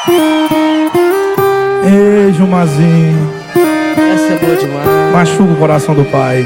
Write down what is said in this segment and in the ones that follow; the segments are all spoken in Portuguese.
Ei, Jumazinho, Essa é boa demais. machuca o coração do pai.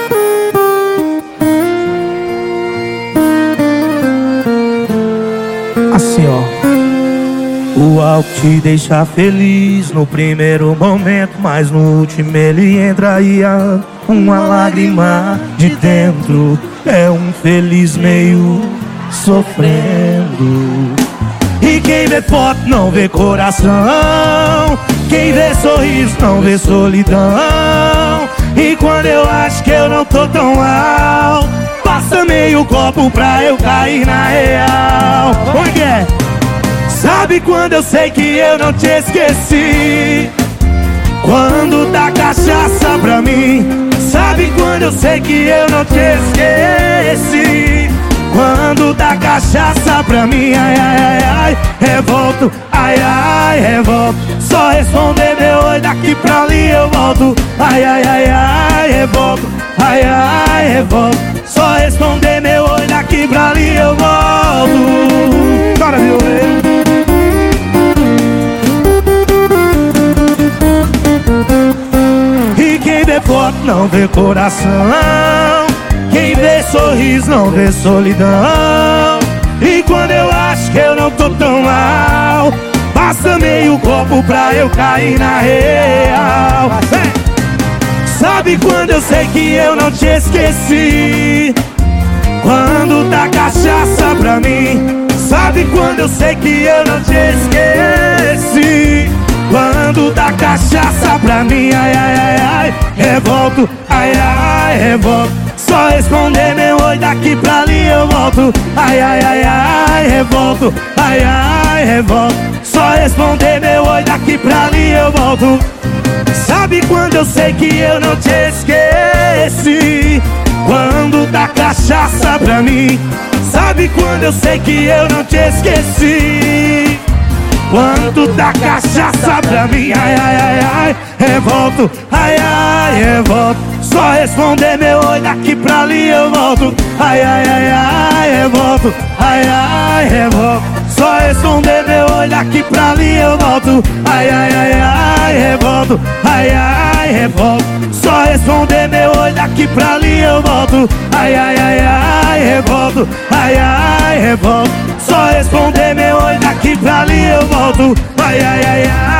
Assim, ó. O álcool te deixa feliz no primeiro momento, mas no último ele entra e uma lágrima de dentro. É um feliz meio sofrendo. E quem vê foto não vê coração, quem vê sorriso não vê solidão. E quando eu acho que eu não tô tão mal, passa meio copo pra eu cair na real. Como é que é? Sabe quando eu sei que eu não te esqueci? Quando dá cachaça pra mim. Sabe quando eu sei que eu não te esqueci? Quando dá cachaça pra mim. Ai, ai, ai, ai, revolto. Ai, ai, revolto. Só responder meu oi, daqui pra ali eu volto. Ai, ai, ai, ai, revolto. Ai, ai, revolto. Só responder meu oi, daqui pra ali eu volto. Bora, meu oi. E quem vê foto não vê coração, quem vê sorriso não vê solidão. E quando eu acho que eu não tô tão mal, passa meio copo pra eu cair na real. Sabe quando eu sei que eu não te esqueci? Quando dá cachaça pra mim. Sabe quando eu sei que eu não te esqueci? Quando dá cachaça pra mim. Ai, ai, ai, ai, revolto. Ai, ai, revolto. Só responder meu oi, daqui pra ali eu volto. Ai, ai, ai, ai, revolto. Ai, ai, revolto. Só responder meu oi, daqui pra ali eu volto. Sabe quando eu sei que eu não te esqueci? Quando dá cachaça pra mim. Sabe quando eu sei que eu não te esqueci? Quando dá cachaça pra mim. Ai, ai, ai, ai, revolto. Ai, ai, revolto. Só responder meu oi, daqui pra ali eu volto. Ai, ai, ai, ai, revolto. Ai, ai, revolto. Só responder meu oi, daqui pra ali eu volto. Ai, ai, ai, ai, revolto. Ai, ai, revolto. Só responder meu oi, daqui pra ali eu volto. Ai, ai, ai, ai, revolto. Ai, ai, revolto. Só responder meu oi, daqui pra ali eu volto. Ai, ai, ai, ai.